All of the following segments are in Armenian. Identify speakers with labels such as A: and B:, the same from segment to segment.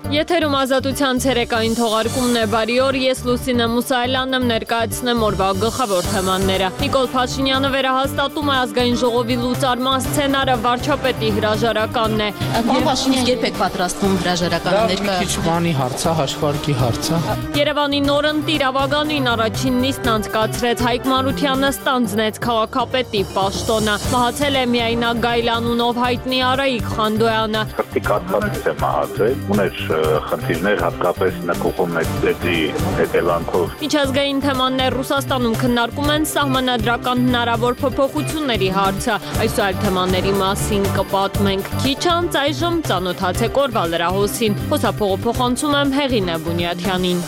A: Եթերում ազատության ցերեկային թողարկումն է բարի օր, ես Լուսինե Մուսայելյանն եմ, ներկայացնեմ օրվա գլխավոր թեմաները։ Նիկոլ Փաշինյանը վերահաստատում է ազգային ժողովի լուծարման սցենարը, վարչապետի հրաժարականն է։
B: Պարոն Փաշինյան, երբ եք պատրաստվում հրաժարականը ներկայացնել։
C: Մի քիչ բանի հարց է, հաշվարկի հարց է։
A: Երևանի նորընտիր ավագանին առաջին նիստն անցկացրեց, Հայկ Մանուկյանը ստանձնեց քաղաքապետի պաշտոնը։ Մահացել է Միայնակ Գայլ անունով հայտնի Արայիկ Խանդոյանը։
D: Կատկատից է մահացել, ուներ խնդիրներ հատկապես նկուղում մեծի հետևանքով։
A: Միջազգային թեմաններ Ռուսաստանում քննարկում են սահմանադրական հնարավոր փոփոխությունների հարցը։ Այս այլ թեմաների մասին կպատմենք քիչ անց, այժմ ծանոթացեք օրվա լրահոսին։ Խոսափողը փոխանցում եմ Հեղինե Բունյաթյանին։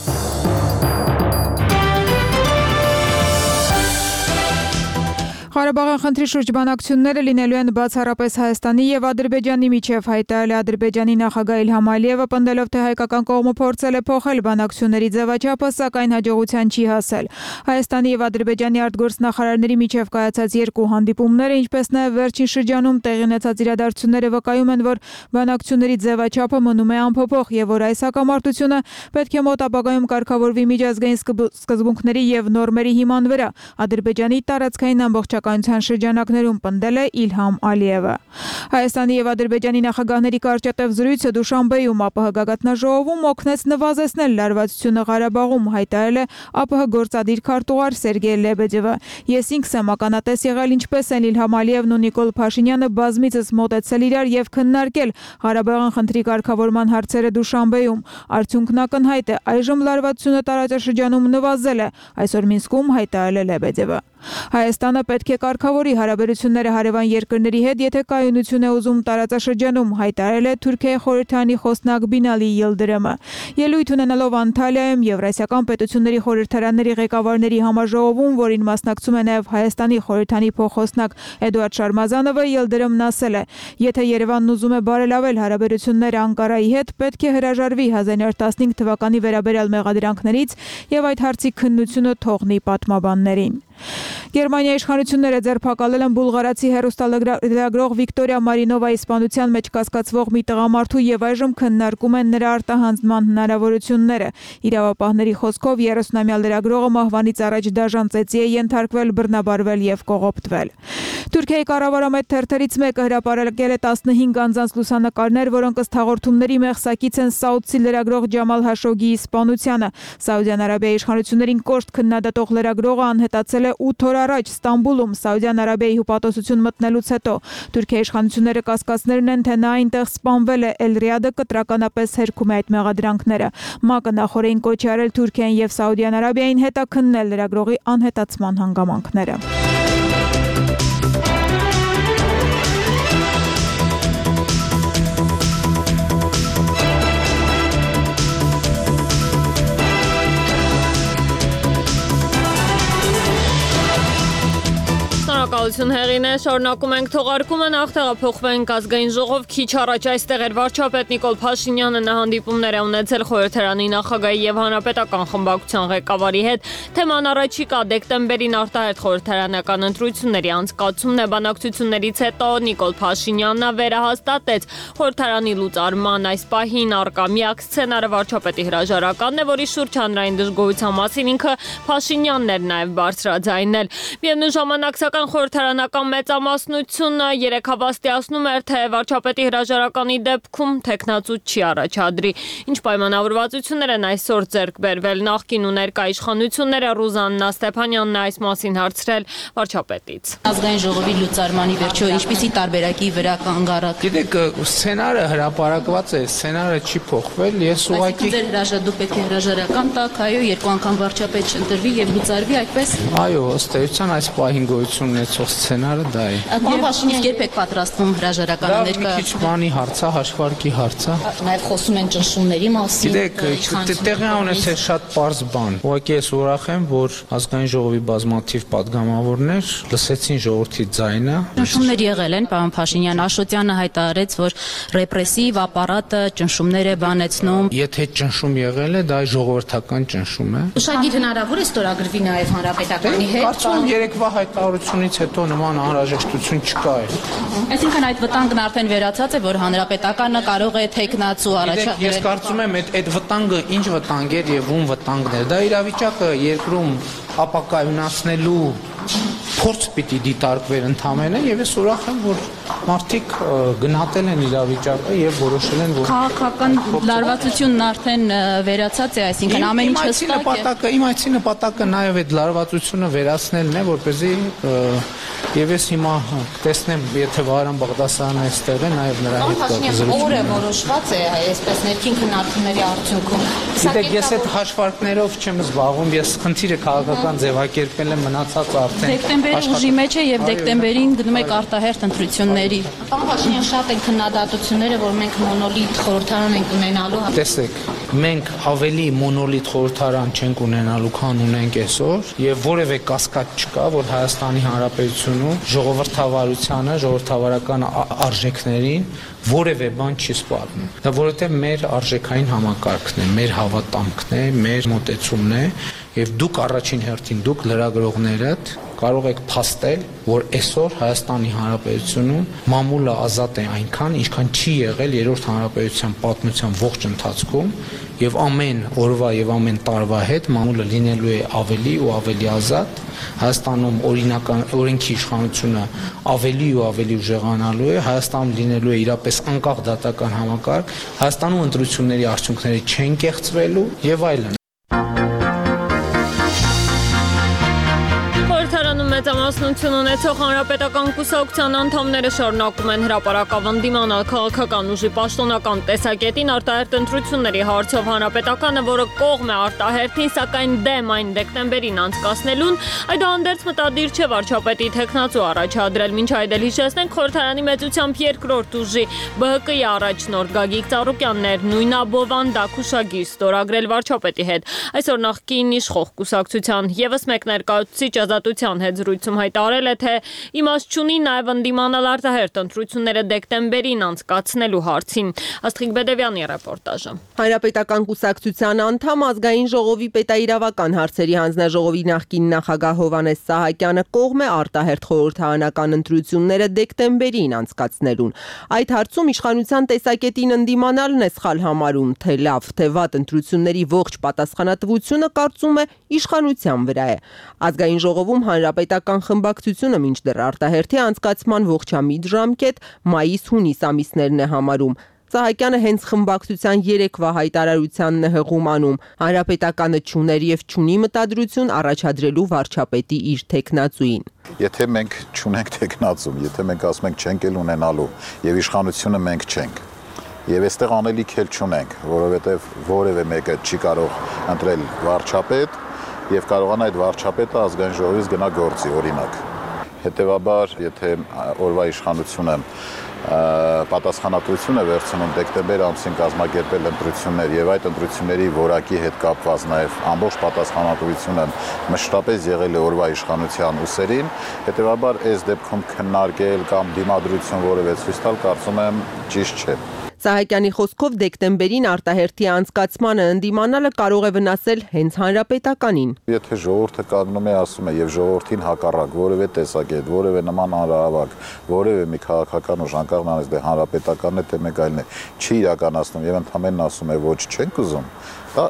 E: Ղարաբաղյան խնդրի շուրջ բանակցությունները լինելու են բացառապես Հայաստանի եւ Ադրբեջանի միջև, հայտարարել է Ադրբեջանի նախագահ Իլհամ Ալիևը, պնդելով, թե հայկական կողմը փորձել է փոխել բանակցությունների ձևաչափը, սակայն հաջողության չի հասել։ Հայաստանի եւ Ադրբեջանի արտգործնախարարների միջև կայացած երկու հանդիպումները, ինչպես նաեւ վերջին շրջանում տեղի ունեցած իրադարձությունները վկայում են, որ բանակցությունների ձևաչափը մնում է անփոփոխ եւ որ այս հակամարտությունը պետք է մոտ ապագայում կարգավորվի միջազգային սկզբունքների եւ նորմերի հիման վրա։ Ադրբեջանի տարածքային ամբողջականության շրջանակներում պնդել է Իլհամ Ալիևը։ Հայաստանի եւ Ադրբեջանի նախագահների կարճատև զրույցը Դուշանբեում ԱՊՀ գագաթնաժողովում օգնեց նվազեցնել լարվածությունը Ղարաբաղում, հայտարարել է ԱՊՀ գործադիր քարտուղար Սերգեյ Լեբեդևը։ Ես ինքս եմ ականատես եղել, ինչպես են Իլհամ Ալիևն ու Նիկոլ Փաշինյանը բազմիցս մոտեցել իրար եւ քննարկել Ղարաբաղյան խնդրի կարգավորման հարցերը Դուշանբեում։ Արդյունքն ակնհայտ է, այժմ լարվածությունը տարածաշրջանում նվազել է, այսօր Մինսկում հայտարարել է Լեբեդևը։ Հայաստանը պետք է կարգավորի հարաբերությունները հարևան երկրների հետ, եթե կայունություն է ուզում տարածաշրջանում, հայտարարել է Թուրքիայի խորհրդարանի խոսնակ Բինալի Յիլդիրիմը։ Ելույթ ունենալով Անտալիայում Եվրասիական պետությունների խորհրդարանների ղեկավարների համաժողովում, որին մասնակցում է նաև Հայաստանի խորհրդարանի փոխխոսնակ Էդուարդ Շարմազանովը, Յիլդիրիմն ասել է. եթե Երևանն ուզում է բարելավել հարաբերությունները Անկարայի հետ, պետք է հրաժարվի 1915 թվականի վերաբերյալ մեղադրանքներից եւ այդ հարցի քննությունը թողնի պատմաբաններին։ Գերմանիայի իշխանությունները ձերբակալել են բուլղարացի հեռուստալրագրող Վիկտորիա Մարինովայի սպանության մեջ կասկածվող մի տղամարդու եւ այժմ քննարկում են նրա արտահանձնման հնարավորությունները։ Իրավապահների խոսքով 30-ամյա լրագրողը մահվանից առաջ դաժան ծեծի է ենթարկվել, բռնաբարվել եւ կողոպտվել։ Թուրքիայի կառավարամետ թերթերից մեկը հրապարակել է 15 անձանց լուսանկարներ, որոնք ըստ հաղորդումների մեղսակից են Սաուդցի լրագրող Ջամալ Հաշոգիի սպանությանը։ Սաուդյան Արաբիայի իշխանություններին կոշտ քննադատող լրագրողը անհետացել է 8 օր առաջ Ստամբուլում Սաուդյան Արաբիայի հպատոսություն մտնելուց հետո։ Թուրքիայի իշխանությունները կասկածներ ունեն, թե նա այնտեղ սպանվել է, Էլ-Ռիադը կտրականապես հերքում է այդ մեղադրանքները։ ՄԱԿ-ը նախորդին կոչ է արել Թուրքիային եւ Սաուդյան Արաբիային հետաքննել լրագրողի անհետացման հանգամանքները։
A: Շնորհակալություն Հեղինե, շարունակում ենք թողարկումը, նախ տեղափոխվենք ազգային ժողով, քիչ առաջ այստեղ էր վարչապետ Նիկոլ Փաշինյանը, նա հանդիպումներ է ունեցել խորհրդարանի նախագահի եւ հանրապետական խմբակցության ղեկավարի հետ։ Թեման առաջիկա դեկտեմբերին արտահայտ խորհրդարանական ընտրությունների անցկացումն է։ Բանակցություններից հետո Նիկոլ Փաշինյանը վերահաստատեց խորհրդարանի լուծարման այս պահին առկա միակ սցենարը վարչապետի հրաժարականն է, որի շուրջ հանրային դժգոհության մասին ինքը Փաշինյանն էր նաեւ բարձրաձայնել։ Միևնույն ժամանակ սակայն խորհրդարանական մեծամասնությունը երեքավաստիացնում էր, թե վարչապետի հրաժարականի դեպքում թեկնածու չի առաջադրի։ Ինչ պայմանավորվածություններ են այսօր ձեռք բերվել նախկին ու ներկա իշխանությունները, Ռուզաննա Ստեփանյանն այս մասին հարցրել վարչապետից։
B: Ազգային ժողովի լուծարմանի վերջո ինչպիսի տարբերակի վրա կանգ առաք։
C: Գիտեք, սցենարը հրապարակված է, սցենարը չի փոխվել, ես ուղղակի
B: դու պետք է հրաժարական տաք, այո, երկու անգամ վարչապետ չընտրվի եւ լուծարվի այդպես։
C: Այո, ըստ էության այս պահին գոյություն ունեցող սցենարը դա է։
B: Պարոն Փաշինյան, երբ եք պատրաստվում հրաժարականը
C: ներկայացնել։ Մի քիչ բանի հարց է, հաշվարկի հարց է։
B: Նաեւ խոսում են ճնշումների մասին։
C: Գիտեք, տեղի ունեցել շատ պարզ բան։ Ուղղակի ես ուրախ եմ, որ ազգային ժողովի բազմաթիվ падգամավորներ լսեցին ժողովրդի ձայնը։
B: Ճնշումներ եղել են, պարոն Փաշինյան, Աշոտյանը հայտարարեց, որ ռեպրեսիվ ապարատը ճնշումներ է բանեցնում։
C: Եթե ճնշում եղել է, դա ժողովրդական ճնշում է։
B: Ուշագիր հնարավոր է ստորագրվի նաեւ հանրապետականի հետ։
C: Կարծում եմ երեկվա հայտարարությունից հետո հետո նման անհրաժեշտություն չկա։
B: Այսինքն այդ վտանգն արդեն վերացած է, որ հանրապետականը կարող է տեխնացու առաջադրել։
C: Ես կարծում եմ այդ վտանգը ինչ վտանգ էր եւ ում վտանգն էր։ Դա իրավիճակը երկրում ապակայունացնելու փորձ պիտի դիտարկվեր ընդհանրապես եւ ես ուրախ եմ, որ մարդիկ գնահատել են իրավիճակը եւ որոշել են, որ
B: քաղաքական լարվածությունն արդեն վերացած է, այսինքն ամեն ինչ հստակ է։
C: Իմ այցի նպատակը նաեւ այդ լարվածությունը վերացնելն է, որպեսզի եւ ես հիմա տեսնեմ, եթե Վահրամ Բաղդասարյանը այստեղ է, նաեւ նրա հետ կզրուցեմ։
B: Օրը որոշված է այսպես ներքին քննարկումների արդյունքում։
C: Գիտեք, ես այդ հաշվարկներով չեմ զբաղվում, ես խնդիրը քաղաքական ձևակերպել եմ, մնացած արդեն
B: Դեկտեմբերի ուժի մեջ է եւ դեկտեմբերին գնում եք արտահերթ ընտրությունների։
F: Պարոն Փաշինյան, շատ են քննադատությունները, որ մենք մոնոլիտ խորհրդարան ենք ունենալու։
C: Տեսեք, մենք ավելի մոնոլիտ խորհրդարան չենք ունենալու, քան ունենք այսօր, եւ որևէ կասկած չկա, որ Հայաստանի Հանրապետությունում ժողովրդավարությանը, ժողովրդավարական արժեքներին որևէ բան չի սպառնում։ Դա որովհետեւ մեր արժեքային համակարգն է, մեր հավատամքն է, մեր մոտեցումն է, եւ դուք առաջին հերթին դուք լրագրողներդ կարող եք փաստել, որ այսօր Հայաստանի Հանրապետությունում մամուլը ազատ է այնքան, ինչքան չի եղել երրորդ հանրապետության պատմության ողջ ընթացքում, եւ ամեն օրվա եւ ամեն տարվա հետ մամուլը լինելու է ավելի ու ավելի ազատ։ Հայաստանում օրինական օրենքի իշխանությունը ավելի ու ավելի ուժեղանալու է, Հայաստանում լինելու է իրապես անկախ դատական համակարգ, Հայաստանում ընտրությունների արդյունքները չեն կեղծվելու եւ այլն։
A: Մեծամասնություն ունեցող հանրապետական կուսակցության անդամները շարունակում են հրապարակավան դիմանալ քաղաքական ուժի պաշտոնական տեսակետին արտահերթ ընտրությունների հարցով հանրապետականը, որը կողմ է արտահերթին, սակայն դեմ այն դեկտեմբերին անցկացնելուն, այդուհանդերձ մտադիր չէ վարչապետի թեկնածու առաջադրել։ Մինչ այդ էլ հիշեցնենք, խորհրդարանի մեծությամբ երկրորդ ուժի ԲՀԿ-ի առաջնորդ Գագիկ Ծառուկյանն էր նույնաբովանդակ հուշագիր ստորագրել վարչապետի հետ։ Այսօր նախկին իշխող կուսակցության եւս մեկ ներկայացուցիչ Ազատության հետ զրույցում հայտարարել է, թե իմաստ չունի նաև ընդդիմանալ արտահերթ ընտրությունները դեկտեմբերին անցկացնելու հարցին։ Աստղիկ Բեդևյանի ռեպորտաժը։
G: Հանրապետական կուսակցության անդամ ազգային ժողովի պետաիրավական հարցերի հանձնաժողովի նախկին նախագահ Հովհաննես Սահակյանը կողմ է արտահերթ խորհրդարանական ընտրությունները դեկտեմբերին անցկացնելուն։ Այդ հարցում իշխանության տեսակետին ընդդիմանալն է սխալ համարում, թե լավ, թե վատ ընտրությունների ողջ պատասխանատվությունը կարծում է իշխանության վրա է։ Ազգային ժողովում հանրապետական խմբակցությունը մինչդեռ արտահերթի անցկացման ողջամիտ ժամկետ մայիս-հունիս ամիսներն է համարում։ Սահակյանը հենց խմբակցության երեկվա հայտարարությանն է հղում անում։ Հանրապետականը չուներ եւ չունի մտադրություն առաջադրելու վարչապետի իր թեկնածուին։
H: Եթե մենք չունենք թեկնածու, եթե մենք ասում ենք չենք էլ ունենալու եւ իշխանությունը մենք չենք, եւ այստեղ անելիք էլ չունենք, որովհետեւ որևէ մեկը չի կարող ընտրել վարչապետ եւ կարողանա այդ վարչապետը ազգային ժողովից գնա գործի, օրինակ։ Հետևաբար, եթե օրվա իշխանությունը պատասխանատվություն է վերցնում դեկտեմբեր ամսին կազմակերպել ընտրություններ եւ այդ ընտրությունների որակի հետ կապված նաեւ ամբողջ պատասխանատվությունը մշտապես եղել է օրվա իշխանության ուսերին, հետևաբար այս դեպքում քննարկել կամ դիմադրություն որևէ ցույց տալ կարծում եմ ճիշտ չէ։
G: Սահակյանի խոսքով դեկտեմբերին արտահերթի անցկացմանը ընդդիմանալը կարող է վնասել հենց հանրապետականին։
H: Եթե ժողովուրդը կանգնում է ասում է եւ ժողովրդին հակառակ որևէ տեսակետ, որևէ նման հանրահավաք, որևէ մի քաղաքական ուժ անկախ նրանից դե հանրապետականն է թե մեկ այլն է, չի իրականացնում եւ ընդհանրապես ասում է ոչ չենք ուզում, դա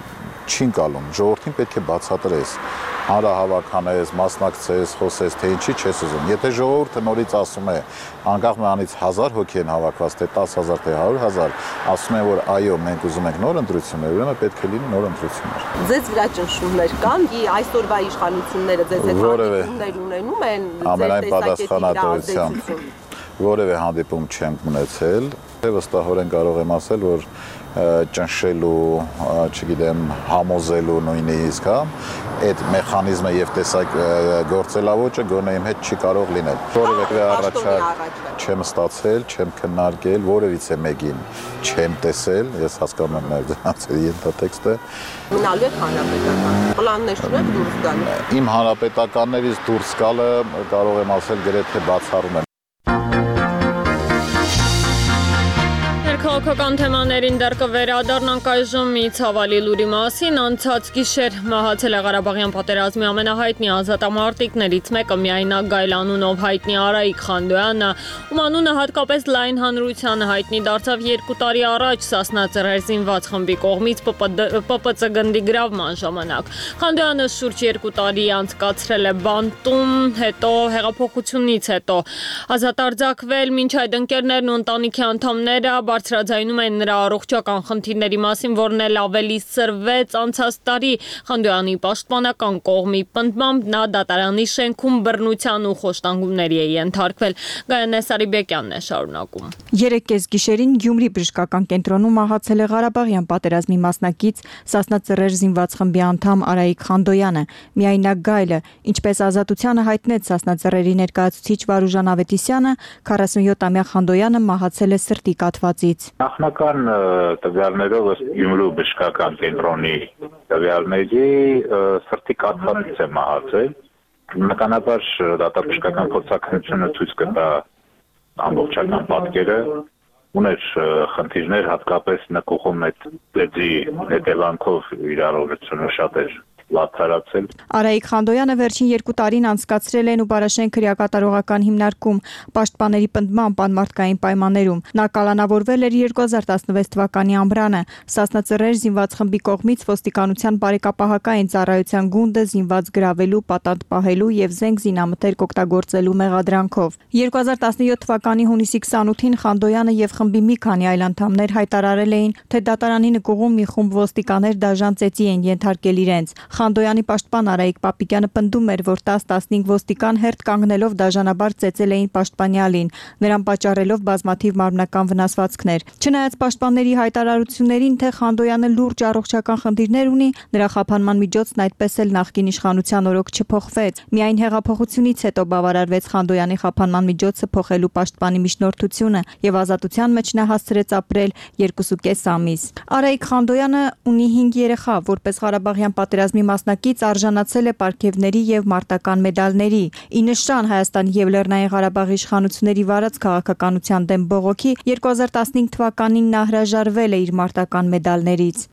H: չի ընկալում։ Ժողովրդին պետք է բացատրես, հանրահավաք անես, մասնակցես, խոսես, թե ինչի չես ուզում։ Եթե ժողովուրդը նորից ասում է, անկախ նրանից 1000 հոգի են հավաքված, թե 10000 թե 100000, ասում են, որ այո, մենք ուզում ենք նոր ընտրություններ, ուրեմն պետք է լինի նոր ընտրություններ։
G: Ձեզ վրա ճնշումներ կան, այսօրվա իշխանությունները ձեզ հետ հանդիպումներ ունենում են,
H: ամենայն պատասխանատվությամբ որևէ հանդիպում չեմ ունեցել, վստահորեն կարող եմ ասել, որ ճնշելու, չգիտեմ, համոզելու նույնիսկ, այդ մեխանիզմը եւ տեսակ գործելավոճը գոնե իմ հետ չի կարող լինել։ Որևէ առաջարկ չեմ ստացել, չեմ քննարկել, որևիցե մեկին չեմ տեսել, ես հասկանում եմ նաեւ դրանց ենթատեքստը։
G: Մնալու եք հանրապետական։ Պլաններ չունեք դուրս գալու։
H: Իմ հանրապետականներից դուրս գալը կարող եմ ասել գրեթե բացառում եմ։
A: քաղաքական թեմաներին դեռ կվերադառնանք այժմ մի ցավալի լուրի մասին։ Անցած գիշեր մահացել է Ղարաբաղյան պատերազմի ամենահայտնի ազատամարտիկներից մեկը միայնակ Գայլ անունով հայտնի Արայիկ Խանդոյանը, ում անունը հատկապես լայն հանրությանը հայտնի դարձավ 2 տարի առաջ Սասնա Ծռեր զինված խմբի կողմից ՊՊՑ գնդի գրավման ժամանակ։ Խանդոյանը շուրջ 2 տարի անցկացրել է բանտում, հետո հեղափոխությունից հետո ազատարձակվել, մինչ այդ ընկերներն ու ընտանիքի անդամները բարձրաձայնում են նրա առողջական խնդիրների մասին, որն էլ ավելի սրվեց անցած տարի Խանդոյանի պաշտպանական կողմի պնդմամբ նա դատարանի շենքում բռնության ու խոշտանգումների է ենթարկվել։ Գայանե Սարիբեկյանն է շարունակում։
I: 3 գիշերին Գյումրի բժշկական կենտրոնում մահացել է Ղարաբաղյան պատերազմի մասնակից Սասնա Ծռեր զինված խմբի անդամ Արայիկ Խանդոյանը, միայնակ Գայլը, ինչպես Ազատությանը հայտնեց Սասնա Ծռերի ներկայացուցիչ Վարուժան Ավետիսյանը, 47-ամյա Խանդոյանը մահացել է սրտի կաթվածից։
D: Նախնական տվյալներով Գյումրու բժշկական կենտրոնի տվյալների սրտի կաթվածից է մահացել։ Բնականաբար դատաբժշկական փորձաքննությունը ցույց կտա ամբողջական պատկերը, ուներ խնդիրներ հատկապես նկուղում դեպի հետևանքով իր առողջությունը շատ էր լացարացել։
I: Արայիկ Խանդոյանը վերջին 2 տարին անցկացրել են ու Բարաշեն քրեակատարողական հիմնարկում պաշտպաների պնդման պանմարտկային պայմաններում։ Նա կալանավորվել էր 2016 թվականի ամռանը Սասնա Ծռեր զինված խմբի կողմից ոստիկանության բարեկապահական ծառայության գունդը զինված գրավելու, պատանդ պահելու եւ զենք զինամթերք օգտագործելու մեղադրանքով։ 2017 թվականի հունիսի 28-ին Խանդոյանը եւ խմբի մի քանի այլ անդամներ հայտարարել էին, թե դատարանի նկուղում մի խումբ ոստիկաներ դաժան ծեծի են ենթարկել իրենց։ Խանդոյանի պաշտպան Արայիկ Պապիկյանը պնդում էր, որ 10-15 ոստիկան հերթ կանգնելով դաժանաբար ծեծել էին պաշտպանյալին, նրան պատճառելով բազմաթիվ մարմնական վնասվածքներ։ Չնայած պաշտպանների հայտարարություններին, թե Խանդոյանը լուրջ առողջական խնդիրներ ունի, նրա խափանման միջոցն այդպես էլ նախկին իշխանության օրոք չփոխվեց։ Միայն հեղափոխությունից հետո բավարարվեց Խանդոյանի խափանման միջոցը փոխելու պաշտպանի միջնորդությունը եւ Ազատության մեջ նա հասցրեց ապրել 2.5 ամիս։ Արայիկ Խանդոյանը ունի 5 երեխա, որպես Ղարաբաղյան պատերազմի մասնակից արժանացել է պարգևների եւ մարտական մեդալների։ Ի նշան Հայաստանի եւ Լեռնային Ղարաբաղի իշխանությունների վարած քաղաքականության դեմ բողոքի 2015 թվականին նա հրաժարվել է իր մարտական մեդալներից։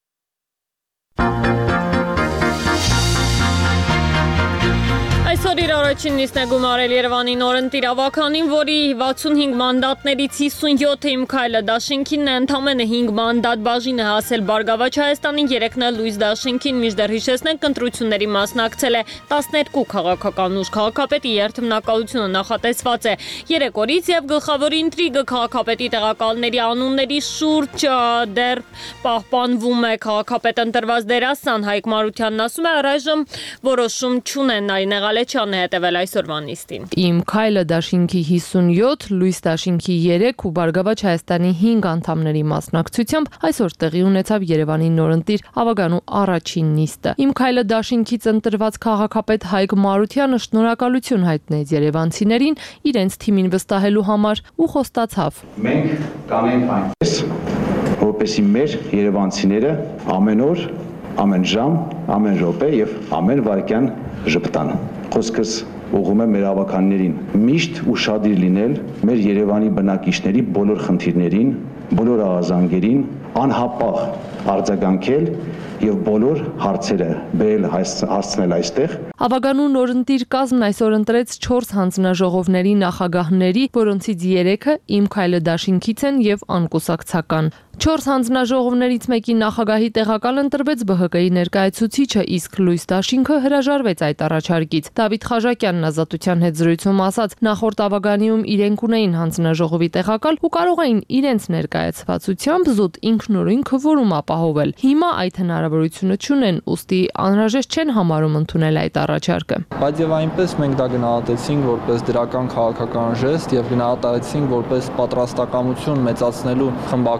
A: Այսօր իր առաջին նիստն է գումարել Երևանի նորընտիր ավականին, որի 65 մանդատներից 57-ը Իմ քայլը դաշինքինն է, ընդամենը 5 մանդատ բաժին է հասել Բարգավաճ Հայաստանին, 3-ն է Լույս դաշինքին, մինչդեռ հիշեցնենք ընտրությունների մասնակցել է 12 քաղաքական ուժ։ Քաղաքապետի երթմնակալությունը նախատեսված է 3 օրից եւ գլխավոր ինտրիգը քաղաքապետի տեղակալների անունների շուրջ դեռ պահպանվում է։ Քաղաքապետ ընտրված դերասան Հայկ Մարությանն ասում է, առայժմ որոշում չունեն, Նարինե Ղալեչյանն է հետևել այսօրվա նիստին։
J: Իմ քայլը դաշինքի 57, Լույս դաշինքի 3 ու Բարգավաճ Հայաստանի 5 անդամների մասնակցությամբ այսօր տեղի ունեցավ Երևանի նորընտիր ավականու առաջին նիստը։ Իմ քայլը դաշինքից ընտրված քաղաքապետ Հայկ Մարությանը շնորհակալություն հայտնեց երևանցիներին իրենց թիմին վստահելու համար ու խոստացավ.
K: Մենք կանենք այնպես, որպեսզի մեր երևանցիները ամեն օր, ամեն ժամ, ամեն րոպե եւ ամեն վայրկյան ժպտան։ Խոսքս ուղղում է մեր ավականներին միշտ ուշադիր լինել մեր Երևանի բնակիչների բոլոր խնդիրներին, բոլոր աղազանգերին, անհապաղ արձագանքել եւ բոլոր հարցերը հասցնել այստեղ։
J: Ավականու նորընտիր կազմն այսօր ընտրեց 4 հանձնաժողովների նախագահների, որոնցից 3-ը Իմ քայլը դաշինքից են եւ անկուսակցական։ 4 հանձնաժողովներից մեկի նախագահի տեղակալ ընտրվեց ԲՀԿ-ի ներկայացուցիչը, իսկ Լույս դաշինքը հրաժարվեց այդ առաջարկից։ Դավիթ Խաժակյանն Ազատության հետ զրույցում ասաց, նախորդ ավականիում իրենք ունեին հանձնաժողովի տեղակալ ու կարող էին իրենց ներկայացվածությամբ զուտ ինքնուրույն քվորում ապահովել։ Հիմա այդ հնարավորությունը չունեն, ուստի անհրաժեշտ չեն համարում ընդունել այդ առաջարկը։
L: Բայց եւ այնպես մենք դա գնահատեցինք որպես դրական քաղաքական ժեստ եւ գնահատեցինք որպես պատրաստակամություն մեծացնելու խմբակցությունների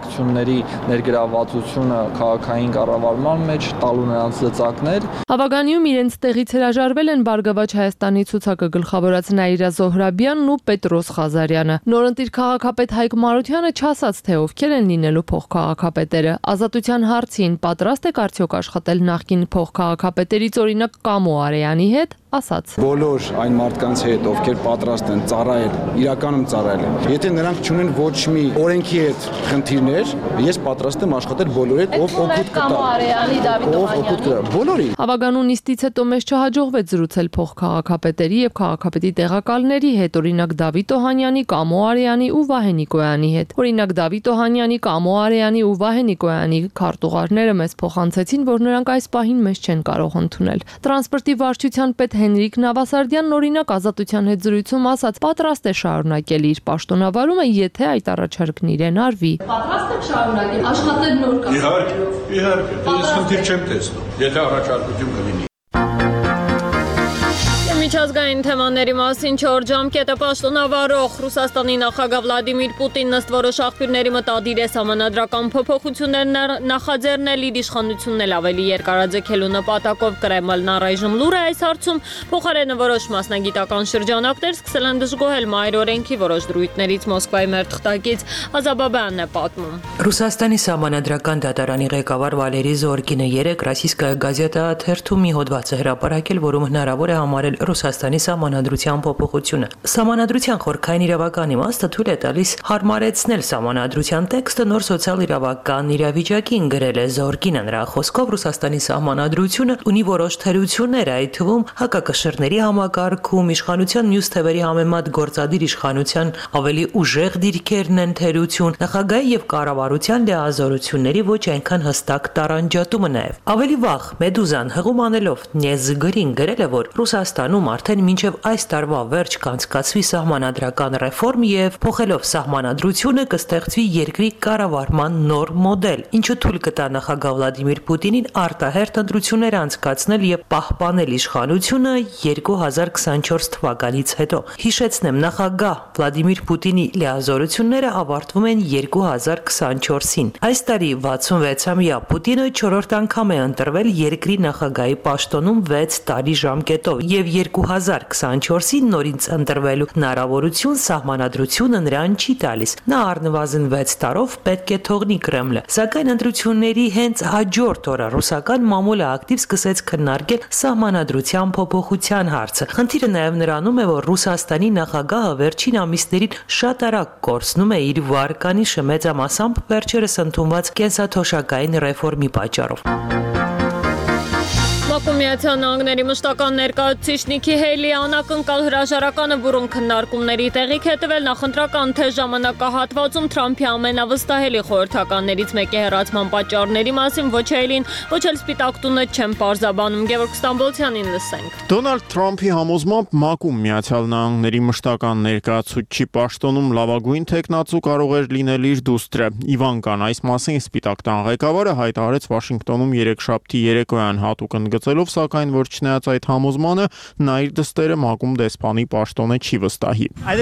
L: պաշտոնյաների ներգրավվածությունը քաղաքային կառավարման մեջ, տալու նրանց լծակներ։
J: Հավագանիում իրենց տեղից հրաժարվել են Բարգավաճ Հայաստանի ցուցակը գլխավորած Նաիրա Զոհրաբյանն ու Պետրոս Ղազարյանը։ Նորընտիր քաղաքապետ Հայկ Մարությանը չասաց, թե ովքեր են լինելու փոխքաղաքապետերը։ Ազատության հարցին պատրաստ եք արդյոք աշխատել նախկին փոխքաղաքապետերից օրինակ Կամո Արեյանի հետ, ասաց.
M: Բոլոր այն մարդկանց հետ, ովքեր պատրաստ են ծառայել, իրականում ծառայել են։ Եթե նրանք չունեն ոչ մի օրենքի հետ խնդիրներ, ես պատրաստ եմ աշխատել բոլորի հետ, ով օգուտ կտա։
J: Կամո Արեյանի, Դավիթ Օհանյանի։
M: Բոլորի։
J: Հավագանու նիստից հետո մեզ չհաջողվեց զրուցել փոխքաղաքապետերի եւ քաղաքապետի տեղակալների հետ, օրինակ Դավիթ Օհանյանի, Կամո Արեյանի ու Վահե Նիկոյանի հետ։ Օրինակ Դավիթ Օհանյանի, Կամո Արեյանի ու Վահե Նիկոյանի քարտուղարները մեզ փոխանցեցին, որ նրանք այս պահին մեզ չեն կարող ընդունել։ Տրանսպորտի վարչության պետ Հենրիկ Նավասարդյանն օրինակ Ազատության հետ զրույցում ասաց, պատրաստ է շարունակել իր պաշտոնավարումը, եթե այդ առաջարկն իրեն արվի։ Պատրաստ եք շարունակել աշխատել նոր կազմակերպությունով։
N: Իհարկե, ես խնդիր չեմ տեսնում, եթե առաջարկություն կլինի։
A: Միջազգային թեմաների մասին 4 ժամկետը պաշտոնավարող Ռուսաստանի նախագահ Վլադիմիր Պուտինն ըստ որոշ աղբյուրների մտադիր է սահմանադրական փոփոխություններ նախաձեռնել իր իշխանությունն էլ ավելի երկարաձգելու նպատակով Կրեմլն առայժմ լուր է այս հարցում, փոխարենը որոշ մասնագիտական շրջանակներ սկսել են դժգոհել մայր օրենքի որոշ դրույթներից Մոսկվայի մեր թղթակից Ազաբաբյանն է պատմում։
O: Ռուսաստանի սահմանադրական դատարանի ղեկավար Վալերի Զորկինը 3 Ռոսիյսկայա գազետա թերթում մի հոդված է հրապարակել, որում հնարավոր է համարել Ռուսաստանի սահմանադրության փոփոխությունը։ Սահմանադրության խորքային իրավական իմաստը թույլ է տալիս հարմարեցնել սահմանադրության տեքստը նոր սոցիալ-իրավական իրավիճակին, գրել է Զորկինը։ Նրա խոսքով Ռուսաստանի սահմանադրությունը ունի որոշ թերություններ, այդ թվում հակակշռների համակարգում, իշխանության մյուս թևերի համեմատ գործադիր իշխանության ավելի ուժեղ դիրքերն են թերություն, նախագահի եւ կառավարության լիազորությունների ոչ այնքան հստակ տարանջատումը նաեւ։ Ավելի վաղ Մեդուզան հղում անելով Նեզգրին գրել է, որ Ռուսաստանում արդեն մինչև այս տարվա վերջ կանցկացվի սահմանադրական ռեֆորմ եւ փոխելով սահմանադրությունը կստեղծվի երկրի կառավարման նոր մոդել, ինչը թույլ կտա նախագահ Վլադիմիր Պուտինին արտահերթ ընտրություններ անցկացնել եւ պահպանել իշխանությունը 2024 թվականից հետո։ Հիշեցնեմ, նախագահ Վլադիմիր Պուտինի լիազորությունները ավարտվում են 2024-ին։ Այս տարի 66-ամյա Պուտինը 4-րդ անգամ է ընտրվել երկրի նախագահի պաշտոնում 6 տարի ժամկետով եւ 2024-ին նորից ընտրվելու հնարավորություն սահմանադրությունը նրան չի տալիս։ Նա առնվազն 6 տարով պետք է թողնի Կրեմլը։ Սակայն ընտրությունների հենց հաջորդ օրը ռուսական մամուլը ակտիվ սկսեց քննարկել սահմանադրության փոփոխության հարցը։ Խնդիրը նաեւ նրանում է, որ Ռուսաստանի նախագահը վերջին ամիսներին շատ արագ կորցնում է իր վարկանիշը մեծամասամբ վերջերս ընդունված կենսաթոշակային ռեֆորմի պատճառով։
A: Միացյալ Նահանգների մշտական ներկայացուցիչ Նիքի Հեյլի անակնկալ հրաժարականը բուրըն քննարկումների տեղիք է տվել նախընտրական թեժ ժամանակահատվածում Թրամփի ամենավստահելի խորհրդականներից մեկի հեռացման պատճառների մասին ոչ Հեյլին, ոչ էլ Սպիտակ տունը չեն պարզաբանում։ Գևորգ Ստամբոլցյանին լսենք։
P: Դոնալդ Թրամփի համոզմամբ ՄԱԿ-ում Միացյալ Նահանգների մշտական ներկայացուցչի պաշտոնում լավագույն թեկնածու կարող էր լինել իր դուստրը Իվանկան։ Այս մասին Սպիտակ տան ղեկավարը հայտարարեց Վաշինգտոնում երեքշաբթի երեկոյան հատուկ ընդգծելով, սակայն որ չնայած այդ համոզմանը, նա իր դստերը ՄԱԿ-ում դեսպանի պաշտոնը չի վստահի։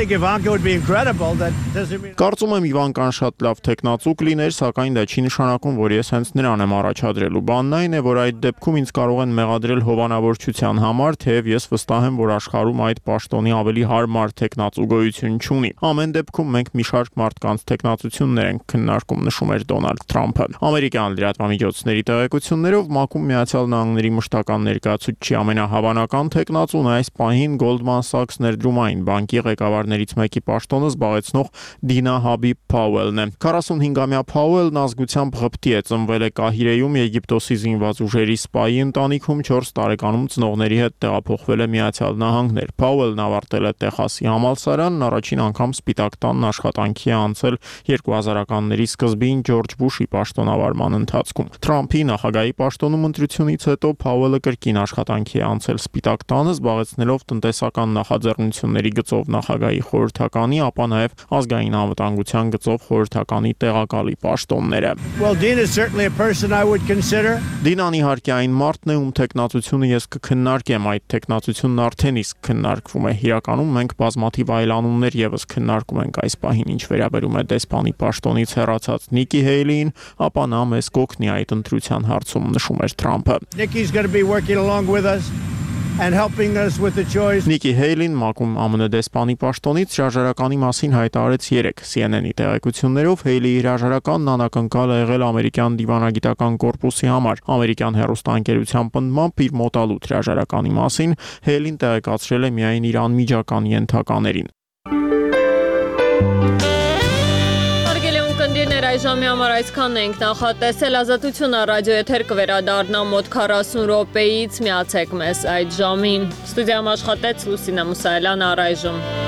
P: Կարծում եմ Իվանկան շատ լավ թեկնածու կլիներ, սակայն դա չի նշանակում, որ ես հենց նրան եմ առաջադրելու։ Բանն այն է, որ այդ դեպքում ինձ կարող են մեղադրել հովանավորչության համար, թեև ես վստահ եմ, որ աշխարհում այդ պաշտոնի ավելի հարմար թեկնածու գոյություն չունի։ Ամեն դեպքում մենք մի շարք մարդկանց թեկնածություններ ենք քննարկում, նշում էր Դոնալդ Թրամփը։ Ամերիկյան լրատվամիջոցների տեղեկություններով ՄԱԿ-ում Միացյալ Նահանգների մշտական ներկայացուցչի ամենահավանական թեկնածուն այս պահին Goldman Sachs ներդրումային բանկի ղեկավարներից մեկի պաշտոնը զբաղեցնող Դինա Հաբիբ Փաուելն է։ 45-ամյա Փաուելն ազգությամբ ղպտի է, ծնվել է Կահիրեում Եգիպտոսի զինված ուժերի սպայի ընտանիքում, 4 տարեկանում ծնողների հետ տեղափոխվել է Միացյալ Նահանգներ։ Փաուելն ավարտել է Տեխասի համալսարանն, առաջին անգամ Սպիտակ տանն աշխատանքի է անցել 2000-ականների սկզբին Ջորջ Բուշի պաշտոնավարման ընթացքում։ Թրամփի նախագահի պաշտոնում ընտրությունից հետո ՀՀՎԼ կրկին աշխատանքի է անցել Սպիտակ տանը, զբաղեցնելով տնտեսական նախաձեռնությունների գծով նախագահի խորհրդականի, ապա նաև ազգային անվտանգության գծով խորհրդականի տեղակալի պաշտոնները։ Դինան իհարկե այն մարդն է, ում տեխնացությունը ես կքննարկեմ, այդ տեխնացությունն արդեն իսկ քննարկվում է։ Իրականում մենք բազմաթիվ այլ անուններ եւս քննարկում ենք այս պահին, ինչ վերաբերում է դեսպանի պաշտոնից հեռացած Նիկի Հեյլին, ապա նա մեզ կօգնի այդ ընտրության հարցում, նշում էր Թրամփը։ Նիկի Հեյլին մակում ԱՄՆ դեսպանի պաշտոնից հրաժարականի մասին հայտարարեց 3 CNN-ի տեղեկություններով Հեյլիի հրաժարականն անակնկալ է եղել ամերիկյան դիվանագիտական կորպուսի համար։ Ամերիկյան հեռուստաընկերության պնդմամբ իր մոտալուտ հրաժարականի մասին Հեյլին տեղեկացրել է միայն իր անմիջական ենթականերին։
A: Այժմի համար այսքանն ենք նախատեսել, Ազատությունը ռադիո եթեր կվերադառնա մոտ 40 րոպեից, միացեք մեզ այդ ժամին։ Ստուդիայում աշխատեց Լուսինե Մուսայելյանը, առայժմ